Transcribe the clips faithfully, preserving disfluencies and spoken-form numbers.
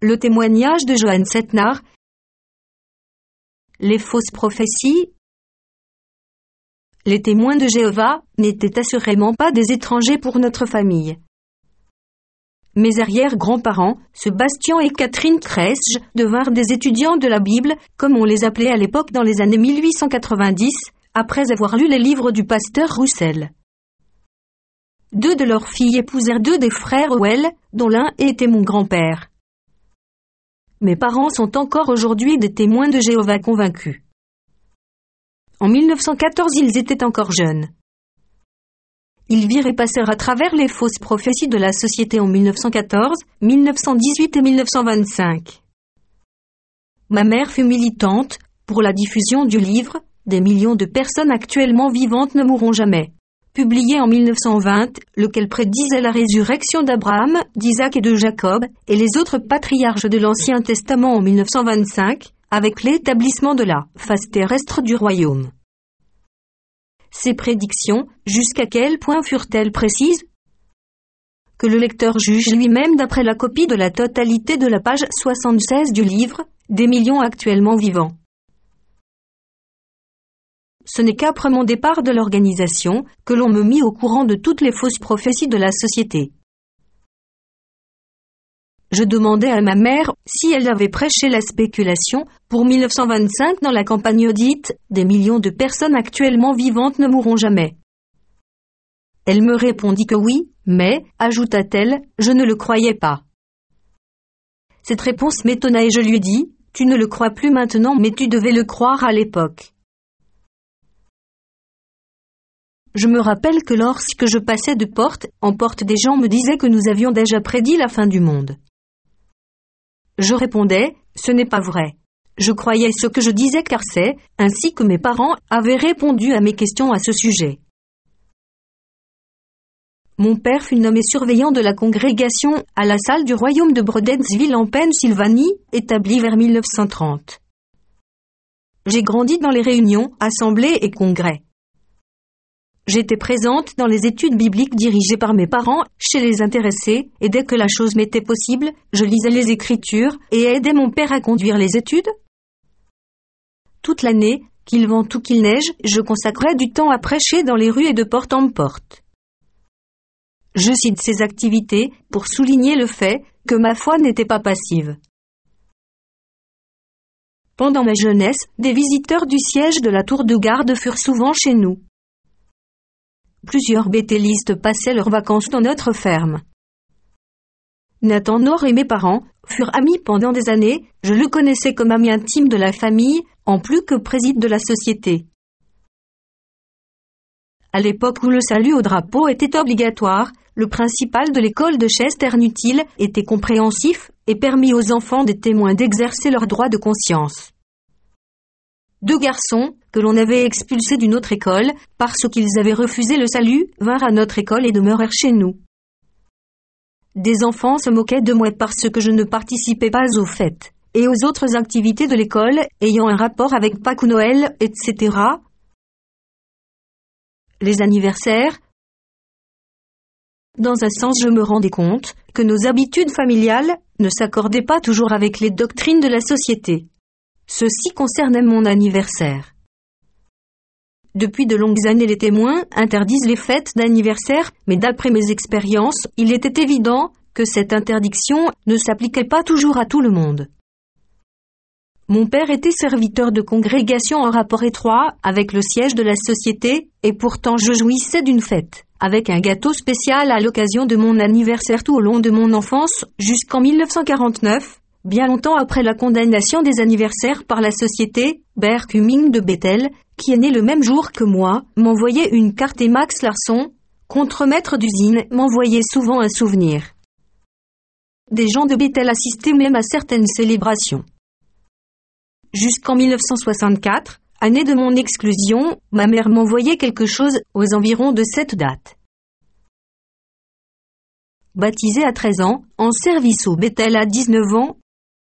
Le témoignage de Johann Setnar. Les fausses prophéties. Les témoins de Jéhovah n'étaient assurément pas des étrangers pour notre famille. Mes arrière-grands-parents, Sébastien et Catherine Kresge, devinrent des étudiants de la Bible, comme on les appelait à l'époque dans les années mille huit cent quatre-vingt-dix, après avoir lu les livres du pasteur Roussel. Deux de leurs filles épousèrent deux des frères Howell, dont l'un était mon grand-père. Mes parents sont encore aujourd'hui des témoins de Jéhovah convaincus. En mille neuf cent quatorze, ils étaient encore jeunes. Ils virent et passèrent à travers les fausses prophéties de la société en mille neuf cent quatorze, mille neuf cent dix-huit et mille neuf cent vingt-cinq. Ma mère fut militante pour la diffusion du livre « Des millions de personnes actuellement vivantes ne mourront jamais », publié en mille neuf cent vingt, lequel prédisait la résurrection d'Abraham, d'Isaac et de Jacob, et les autres patriarches de l'Ancien Testament en mille neuf cent vingt-cinq, avec l'établissement de la face terrestre du royaume. Ces prédictions, jusqu'à quel point furent-elles précises? Que le lecteur juge lui-même d'après la copie de la totalité de la page soixante-seize du livre « Des millions actuellement vivants ». Ce n'est qu'après mon départ de l'organisation que l'on me mit au courant de toutes les fausses prophéties de la société. Je demandai à ma mère si elle avait prêché la spéculation pour mille neuf cent vingt-cinq dans la campagne dite « Des millions de personnes actuellement vivantes ne mourront jamais ». Elle me répondit que oui, mais, ajouta-t-elle, je ne le croyais pas. Cette réponse m'étonna et je lui dis « Tu ne le crois plus maintenant mais tu devais le croire à l'époque ». Je me rappelle que lorsque je passais de porte en porte, des gens me disaient que nous avions déjà prédit la fin du monde. Je répondais, ce n'est pas vrai. Je croyais ce que je disais car c'est, ainsi que mes parents avaient répondu à mes questions à ce sujet. Mon père fut nommé surveillant de la congrégation à la salle du royaume de Brodensville en Pennsylvanie, établie vers mille neuf cent trente. J'ai grandi dans les réunions, assemblées et congrès. J'étais présente dans les études bibliques dirigées par mes parents, chez les intéressés, et dès que la chose m'était possible, je lisais les Écritures et aidais mon père à conduire les études. Toute l'année, qu'il vente ou qu'il neige, je consacrais du temps à prêcher dans les rues et de porte en porte. Je cite ces activités pour souligner le fait que ma foi n'était pas passive. Pendant ma jeunesse, des visiteurs du siège de la tour de garde furent souvent chez nous. Plusieurs béthellistes passaient leurs vacances dans notre ferme. Nathan Nord et mes parents furent amis pendant des années, je le connaissais comme ami intime de la famille, en plus que président de la société. À l'époque où le salut au drapeau était obligatoire, le principal de l'école de Chester-Nutil était compréhensif et permit aux enfants des témoins d'exercer leur droit de conscience. Deux garçons, que l'on avait expulsés d'une autre école, parce qu'ils avaient refusé le salut, vinrent à notre école et demeurèrent chez nous. Des enfants se moquaient de moi parce que je ne participais pas aux fêtes et aux autres activités de l'école ayant un rapport avec Pâques ou Noël, et cetera. Les anniversaires. Dans un sens, je me rendais compte que nos habitudes familiales ne s'accordaient pas toujours avec les doctrines de la société. Ceci concernait mon anniversaire. Depuis de longues années, les témoins interdisent les fêtes d'anniversaire, mais d'après mes expériences, il était évident que cette interdiction ne s'appliquait pas toujours à tout le monde. Mon père était serviteur de congrégation en rapport étroit avec le siège de la société, et pourtant je jouissais d'une fête, avec un gâteau spécial à l'occasion de mon anniversaire tout au long de mon enfance, jusqu'en mille neuf cent quarante-neuf, bien longtemps après la condamnation des anniversaires par la société. Ber Cumming de Bethel, qui est né le même jour que moi, m'envoyait une carte et Max Larson, contremaître d'usine, m'envoyait souvent un souvenir. Des gens de Bethel assistaient même à certaines célébrations. Jusqu'en mille neuf cent soixante-quatre, année de mon exclusion, ma mère m'envoyait quelque chose aux environs de cette date. Baptisé à treize ans, en service au Bethel à dix-neuf ans.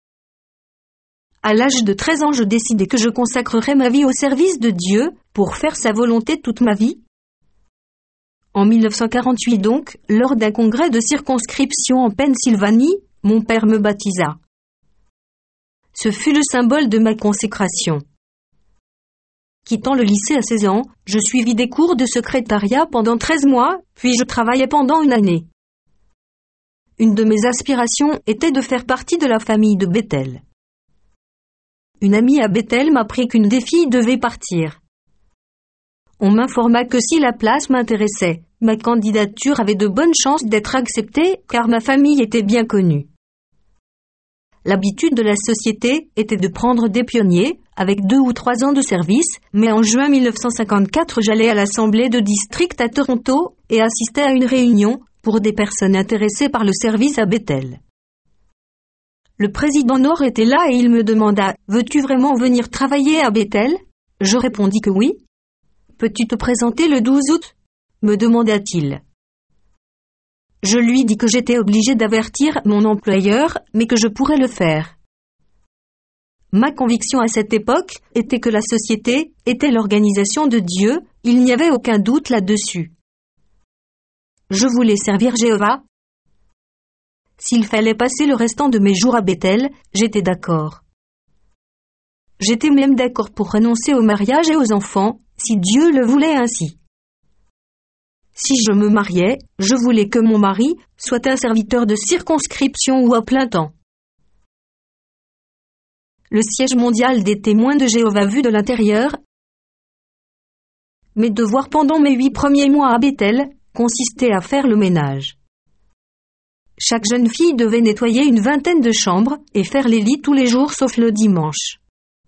À l'âge de treize ans, je décidai que je consacrerais ma vie au service de Dieu pour faire sa volonté toute ma vie. En mille neuf cent quarante-huit donc, lors d'un congrès de circonscription en Pennsylvanie, mon père me baptisa. Ce fut le symbole de ma consécration. Quittant le lycée à seize ans, je suivis des cours de secrétariat pendant treize mois, puis je travaillai pendant une année. Une de mes aspirations était de faire partie de la famille de Bethel. Une amie à Bethel m'apprit qu'une des filles devait partir. On m'informa que si la place m'intéressait, ma candidature avait de bonnes chances d'être acceptée car ma famille était bien connue. L'habitude de la société était de prendre des pionniers, avec deux ou trois ans de service, mais en juin mille neuf cent cinquante-quatre j'allais à l'Assemblée de district à Toronto et assistais à une réunion pour des personnes intéressées par le service à Bethel. Le président Nord était là et il me demanda « Veux-tu vraiment venir travailler à Bethel ?» Je répondis que oui. « Peux-tu te présenter le douze août ?» me demanda-t-il. Je lui dis que j'étais obligé d'avertir mon employeur, mais que je pourrais le faire. Ma conviction à cette époque était que la société était l'organisation de Dieu, il n'y avait aucun doute là-dessus. Je voulais servir Jéhovah. S'il fallait passer le restant de mes jours à Bethel, j'étais d'accord. J'étais même d'accord pour renoncer au mariage et aux enfants, si Dieu le voulait ainsi. Si je me mariais, je voulais que mon mari soit un serviteur de circonscription ou à plein temps. Le siège mondial des témoins de Jéhovah vu de l'intérieur. Mes devoirs pendant mes huit premiers mois à Bethel consistaient à faire le ménage. Chaque jeune fille devait nettoyer une vingtaine de chambres et faire les lits tous les jours sauf le dimanche.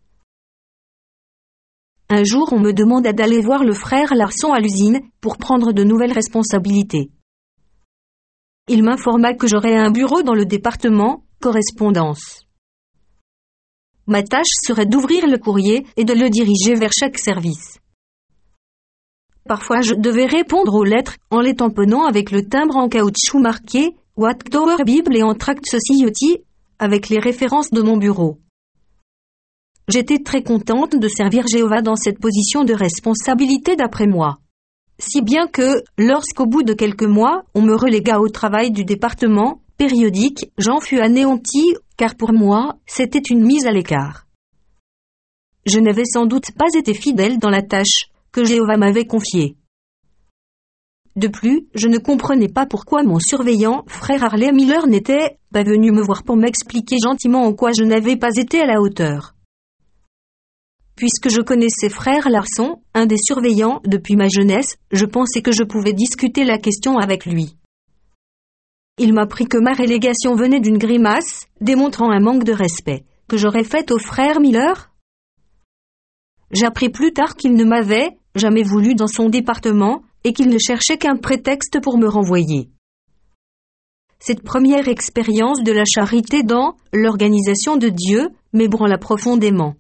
Un jour, on me demanda d'aller voir le frère Larson à l'usine pour prendre de nouvelles responsabilités. Il m'informa que j'aurais un bureau dans le département correspondance. Ma tâche serait d'ouvrir le courrier et de le diriger vers chaque service. Parfois, je devais répondre aux lettres en les tamponnant avec le timbre en caoutchouc marqué Watchtower Bible et en Tract Society avec les références de mon bureau. J'étais très contente de servir Jéhovah dans cette position de responsabilité d'après moi. Si bien que, lorsqu'au bout de quelques mois, on me relégua au travail du département périodique, j'en fus anéanti, car pour moi, c'était une mise à l'écart. Je n'avais sans doute pas été fidèle dans la tâche que Jéhovah m'avait confiée. De plus, je ne comprenais pas pourquoi mon surveillant, frère Harley Miller, n'était pas venu me voir pour m'expliquer gentiment en quoi je n'avais pas été à la hauteur. Puisque je connaissais frère Larson, un des surveillants, depuis ma jeunesse, je pensais que je pouvais discuter la question avec lui. Il m'apprit que ma relégation venait d'une grimace, démontrant un manque de respect, que j'aurais fait au frère Miller. J'appris plus tard qu'il ne m'avait jamais voulu dans son département et qu'il ne cherchait qu'un prétexte pour me renvoyer. Cette première expérience de la charité dans l'organisation de Dieu m'ébranla profondément.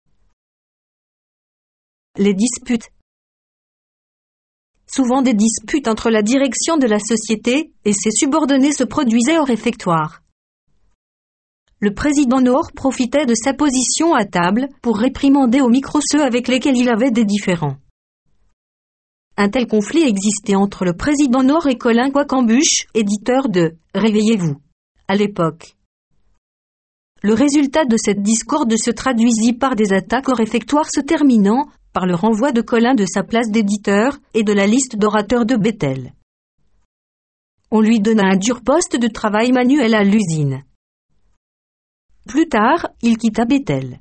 Les disputes. Souvent des disputes entre la direction de la société et ses subordonnés se produisaient au réfectoire. Le président Nord profitait de sa position à table pour réprimander au micro ceux avec lesquels il avait des différends. Un tel conflit existait entre le président Nord et Colin Quackenbush, éditeur de « Réveillez-vous » à l'époque. Le résultat de cette discorde se traduisit par des attaques au réfectoire se terminant par le renvoi de Colin de sa place d'éditeur et de la liste d'orateurs de Bethel. On lui donna un dur poste de travail manuel à l'usine. Plus tard, il quitta Bethel.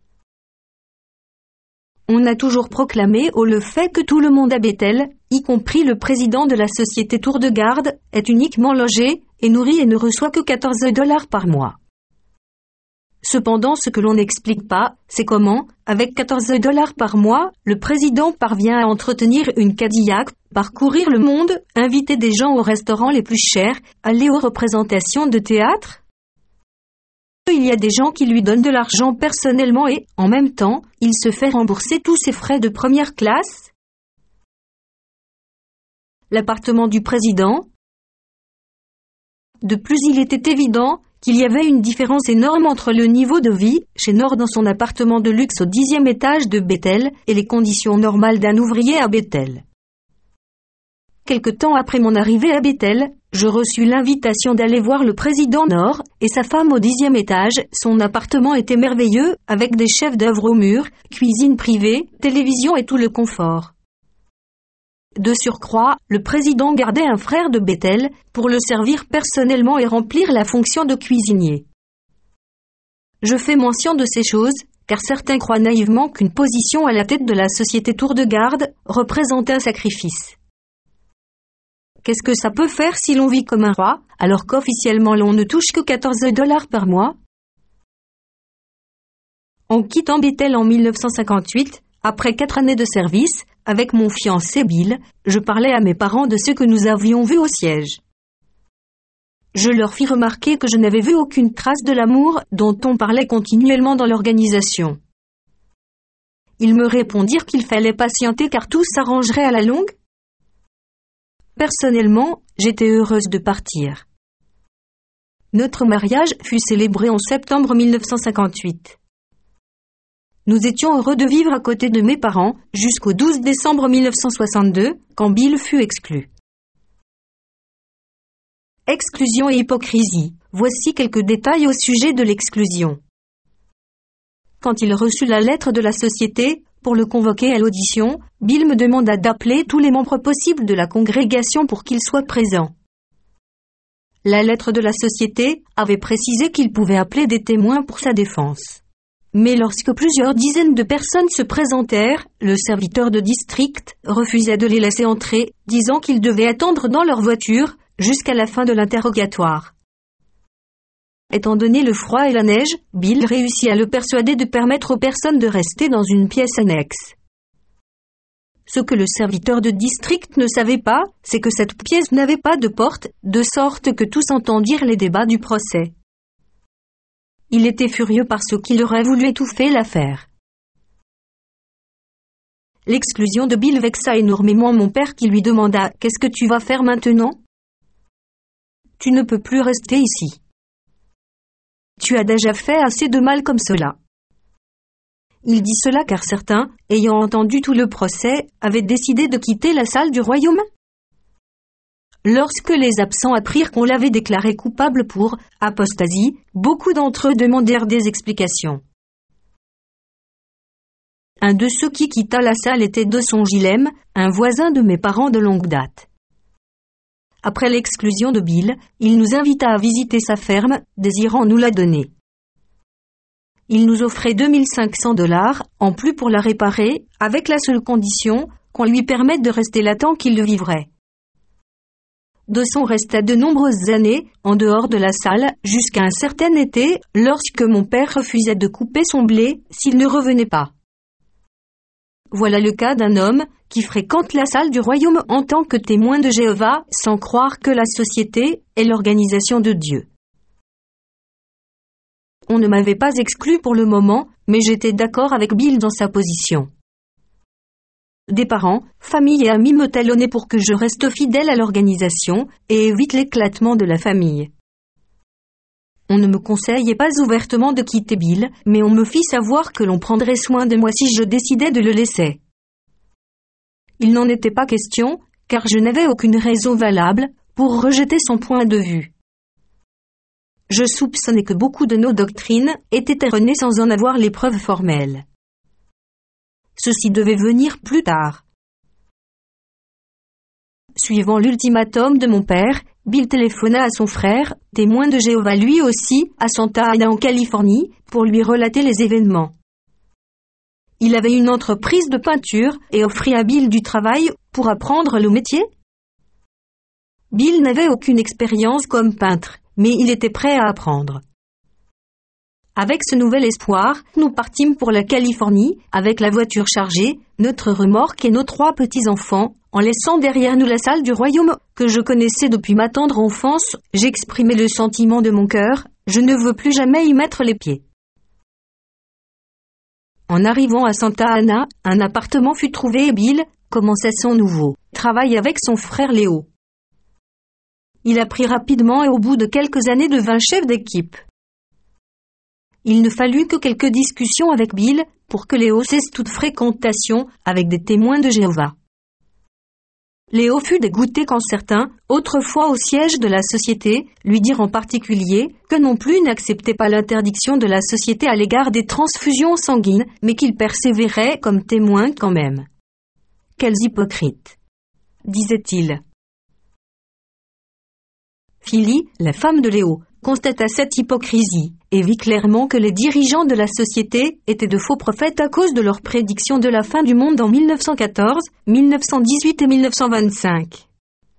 On a toujours proclamé haut le fait que tout le monde à Bethel, y compris le président de la société Tour de Garde, est uniquement logé et nourri et ne reçoit que quatorze dollars par mois. Cependant, ce que l'on n'explique pas, c'est comment, avec quatorze dollars par mois, le président parvient à entretenir une Cadillac, parcourir le monde, inviter des gens aux restaurants les plus chers, aller aux représentations de théâtre. Il y a des gens qui lui donnent de l'argent personnellement et, en même temps, il se fait rembourser tous ses frais de première classe. L'appartement du président. De plus, il était évident qu'il y avait une différence énorme entre le niveau de vie chez Nord dans son appartement de luxe au dixième étage de Bethel et les conditions normales d'un ouvrier à Bethel. Quelque temps après mon arrivée à Bethel, je reçus l'invitation d'aller voir le président Nord et sa femme au dixième étage. Son appartement était merveilleux, avec des chefs-d'œuvre au mur, cuisine privée, télévision et tout le confort. De surcroît, le président gardait un frère de Bethel, pour le servir personnellement et remplir la fonction de cuisinier. Je fais mention de ces choses, car certains croient naïvement qu'une position à la tête de la société Tour de Garde représente un sacrifice. Qu'est-ce que ça peut faire si l'on vit comme un roi, alors qu'officiellement l'on ne touche que quatorze dollars par mois? En quittant Bethel en mille neuf cent cinquante-huit, après quatre années de service, avec mon fiancé Bill, je parlais à mes parents de ce que nous avions vu au siège. Je leur fis remarquer que je n'avais vu aucune trace de l'amour dont on parlait continuellement dans l'organisation. Ils me répondirent qu'il fallait patienter car tout s'arrangerait à la longue. Personnellement, j'étais heureuse de partir. Notre mariage fut célébré en septembre mille neuf cent cinquante-huit. Nous étions heureux de vivre à côté de mes parents jusqu'au douze décembre mille neuf cent soixante-deux, quand Bill fut exclu. Exclusion et hypocrisie. Voici quelques détails au sujet de l'exclusion. Quand il reçut la lettre de la société, pour le convoquer à l'audition, Bill me demanda d'appeler tous les membres possibles de la congrégation pour qu'ils soient présents. La lettre de la société avait précisé qu'il pouvait appeler des témoins pour sa défense. Mais lorsque plusieurs dizaines de personnes se présentèrent, le serviteur de district refusa de les laisser entrer, disant qu'ils devaient attendre dans leur voiture jusqu'à la fin de l'interrogatoire. Étant donné le froid et la neige, Bill réussit à le persuader de permettre aux personnes de rester dans une pièce annexe. Ce que le serviteur de district ne savait pas, c'est que cette pièce n'avait pas de porte, de sorte que tous entendirent les débats du procès. Il était furieux parce qu'il aurait voulu étouffer l'affaire. L'exclusion de Bill vexa énormément mon père qui lui demanda « Qu'est-ce que tu vas faire maintenant ? Tu ne peux plus rester ici. Tu as déjà fait assez de mal comme cela. » Il dit cela car certains, ayant entendu tout le procès, avaient décidé de quitter la salle du royaume. Lorsque les absents apprirent qu'on l'avait déclaré coupable pour apostasie, beaucoup d'entre eux demandèrent des explications. Un de ceux qui quitta la salle était Dawson Gillem, un voisin de mes parents de longue date. Après l'exclusion de Bill, il nous invita à visiter sa ferme, désirant nous la donner. Il nous offrait deux mille cinq cents dollars, en plus pour la réparer, avec la seule condition qu'on lui permette de rester là tant qu'il le vivrait. Dawson resta de nombreuses années, en dehors de la salle, jusqu'à un certain été, lorsque mon père refusait de couper son blé s'il ne revenait pas. Voilà le cas d'un homme qui fréquente la salle du royaume en tant que témoin de Jéhovah, sans croire que la société est l'organisation de Dieu. On ne m'avait pas exclu pour le moment, mais j'étais d'accord avec Bill dans sa position. Des parents, famille et amis me talonnaient pour que je reste fidèle à l'organisation et évite l'éclatement de la famille. On ne me conseillait pas ouvertement de quitter Bill, mais on me fit savoir que l'on prendrait soin de moi si je décidais de le laisser. Il n'en était pas question, car je n'avais aucune raison valable pour rejeter son point de vue. Je soupçonnais que beaucoup de nos doctrines étaient erronées sans en avoir les preuves formelles. Ceci devait venir plus tard. Suivant l'ultimatum de mon père, Bill téléphona à son frère, témoin de Jéhovah lui aussi, à Santa Ana en Californie, pour lui relater les événements. Il avait une entreprise de peinture et offrit à Bill du travail pour apprendre le métier. Bill n'avait aucune expérience comme peintre, mais il était prêt à apprendre. Avec ce nouvel espoir, nous partîmes pour la Californie, avec la voiture chargée, notre remorque et nos trois petits-enfants, en laissant derrière nous la salle du royaume que je connaissais depuis ma tendre enfance. J'exprimais le sentiment de mon cœur, je ne veux plus jamais y mettre les pieds. En arrivant à Santa Ana, un appartement fut trouvé et Bill commença son nouveau travail avec son frère Léo. Il apprit rapidement et au bout de quelques années devint chef d'équipe. Il ne fallut que quelques discussions avec Bill pour que Léo cesse toute fréquentation avec des témoins de Jéhovah. Léo fut dégoûté quand certains, autrefois au siège de la société, lui dirent en particulier que non plus n'acceptait pas l'interdiction de la société à l'égard des transfusions sanguines, mais qu'il persévérait comme témoin quand même. Quels hypocrites! Disait-il. Philly, la femme de Léo, constata cette hypocrisie, et vit clairement que les dirigeants de la société étaient de faux prophètes à cause de leurs prédictions de la fin du monde en mille neuf cent quatorze, mille neuf cent dix-huit et mille neuf cent vingt-cinq.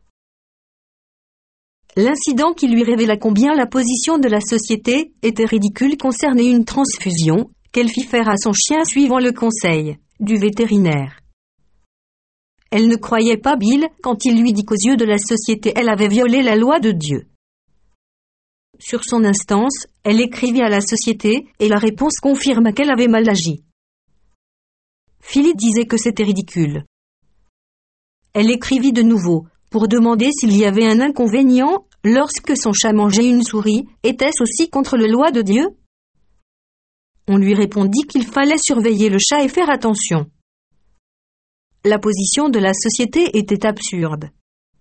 L'incident qui lui révéla combien la position de la société était ridicule concernait une transfusion qu'elle fit faire à son chien suivant le conseil du vétérinaire. Elle ne croyait pas Bill quand il lui dit qu'aux yeux de la société elle avait violé la loi de Dieu. Sur son instance, elle écrivit à la société, et la réponse confirma qu'elle avait mal agi. Philly disait que c'était ridicule. Elle écrivit de nouveau, pour demander s'il y avait un inconvénient, lorsque son chat mangeait une souris, était-ce aussi contre la loi de Dieu? On lui répondit qu'il fallait surveiller le chat et faire attention. La position de la société était absurde.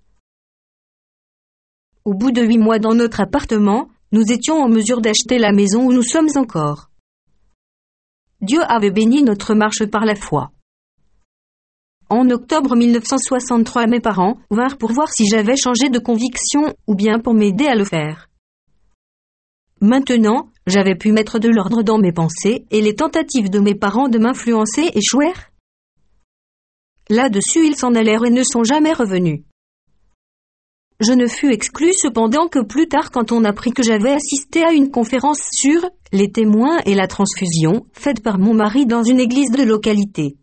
Au bout de huit mois dans notre appartement, nous étions en mesure d'acheter la maison où nous sommes encore. Dieu avait béni notre marche par la foi. En octobre mille neuf cent soixante-trois, mes parents vinrent pour voir si j'avais changé de conviction ou bien pour m'aider à le faire. Maintenant, j'avais pu mettre de l'ordre dans mes pensées et les tentatives de mes parents de m'influencer échouèrent. Là-dessus, ils s'en allèrent et ne sont jamais revenus. Je ne fus exclu cependant que plus tard quand on apprit que j'avais assisté à une conférence sur les témoins et la transfusion, faite par mon mari dans une église de localité.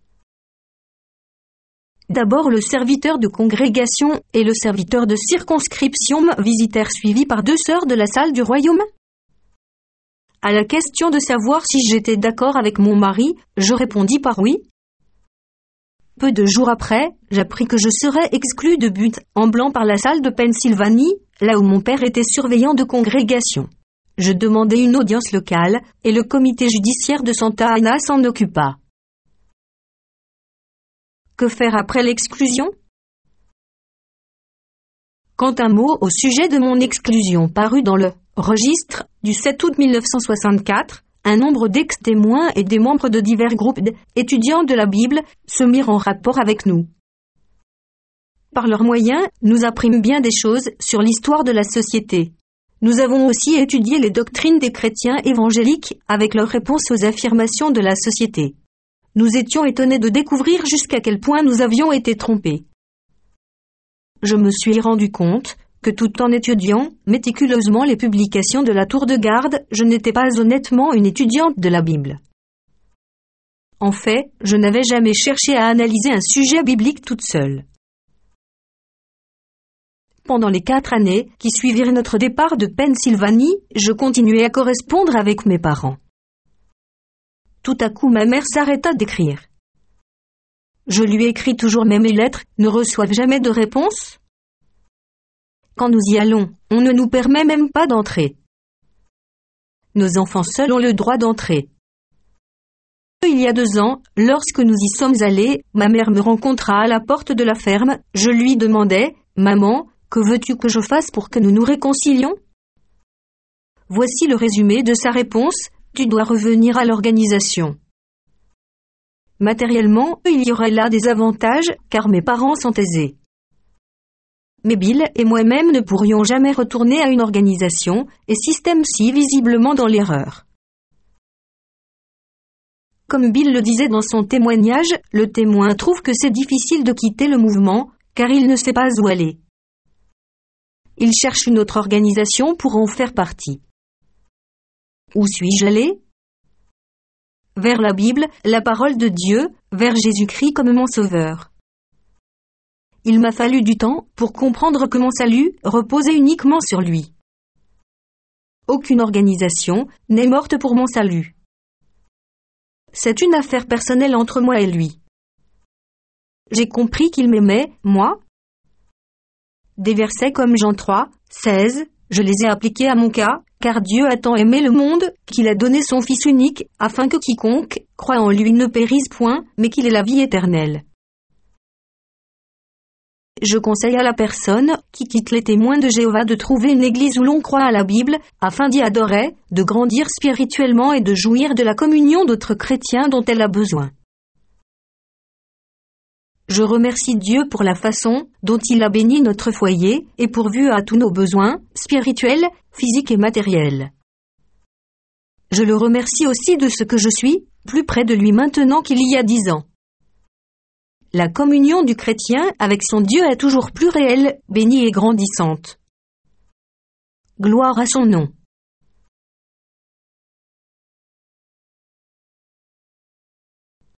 D'abord le serviteur de congrégation et le serviteur de circonscription me visitèrent suivis par deux sœurs de la salle du royaume. À la question de savoir si j'étais d'accord avec mon mari, je répondis par oui. Peu de jours après, j'appris que je serais exclu de but en blanc par la salle de Pennsylvanie, là où mon père était surveillant de congrégation. Je demandai une audience locale, et le comité judiciaire de Santa Ana s'en occupa. Que faire après l'exclusion? Quand un mot au sujet de mon exclusion parut dans le registre du sept août mille neuf cent soixante-quatre, un nombre d'ex-témoins et des membres de divers groupes d'étudiants de la Bible se mirent en rapport avec nous. Par leurs moyens, nous apprîmes bien des choses sur l'histoire de la société. Nous avons aussi étudié les doctrines des chrétiens évangéliques avec leurs réponses aux affirmations de la société. Nous étions étonnés de découvrir jusqu'à quel point nous avions été trompés. Je me suis rendu compte que tout en étudiant méticuleusement les publications de la tour de garde, je n'étais pas honnêtement une étudiante de la Bible. En fait, je n'avais jamais cherché à analyser un sujet biblique toute seule. Pendant les quatre années qui suivirent notre départ de Pennsylvanie, je continuais à correspondre avec mes parents. Tout à coup, ma mère s'arrêta d'écrire. Je lui écris toujours, mais mes lettres ne reçoivent jamais de réponse. Quand nous y allons, on ne nous permet même pas d'entrer. Nos enfants seuls ont le droit d'entrer. Il y a deux ans, lorsque nous y sommes allés, ma mère me rencontra à la porte de la ferme. Je lui demandai, « Maman, que veux-tu que je fasse pour que nous nous réconcilions ?» Voici le résumé de sa réponse, « Tu dois revenir à l'organisation. » Matériellement, il y aurait là des avantages, car mes parents sont aisés. Mais Bill et moi-même ne pourrions jamais retourner à une organisation, et système-ci visiblement dans l'erreur. Comme Bill le disait dans son témoignage, le témoin trouve que c'est difficile de quitter le mouvement, car il ne sait pas où aller. Il cherche une autre organisation pour en faire partie. Où suis-je allé? Vers la Bible, la parole de Dieu, vers Jésus-Christ comme mon sauveur. Il m'a fallu du temps pour comprendre que mon salut reposait uniquement sur lui. Aucune organisation n'est morte pour mon salut. C'est une affaire personnelle entre moi et lui. J'ai compris qu'il m'aimait, moi. Des versets comme Jean trois, seize, je les ai appliqués à mon cas, car Dieu a tant aimé le monde qu'il a donné son Fils unique, afin que quiconque croit en lui ne périsse point, mais qu'il ait la vie éternelle. Je conseille à la personne qui quitte les témoins de Jéhovah de trouver une église où l'on croit à la Bible, afin d'y adorer, de grandir spirituellement et de jouir de la communion d'autres chrétiens dont elle a besoin. Je remercie Dieu pour la façon dont il a béni notre foyer et pourvu à tous nos besoins, spirituels, physiques et matériels. Je le remercie aussi de ce que je suis, plus près de lui maintenant qu'il y a dix ans. La communion du chrétien avec son Dieu est toujours plus réelle, bénie et grandissante. Gloire à son nom.